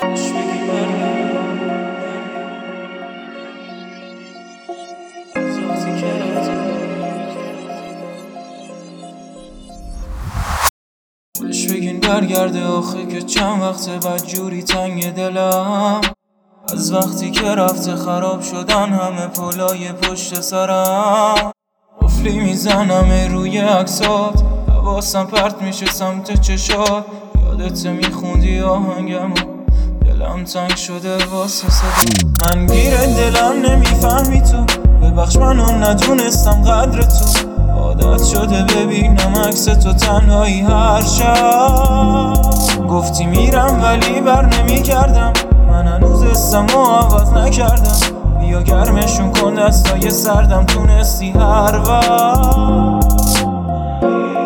بهش بگین برگرده آخه که چند وقته بدجوری تنگ دلم. از وقتی که رفته خراب شدن همه پلای پشت سرم. قفلی میزنم روی عکسات، حواسم پرت میشه سمت چشات. یادت میخوندی آهنگمو، دلم تنگ شده واسه صدا. من گیر دلم نمیفهمی تو، ببخش منو ندونستم قدر تو. عادت شده ببینم عکس تو تنهایی هر شب. گفتی میرم ولی بر نمی کردم، من هنوز اسمو عوض نکردم. بیا گرمشون کن دستای سردم، تونستی هر وقت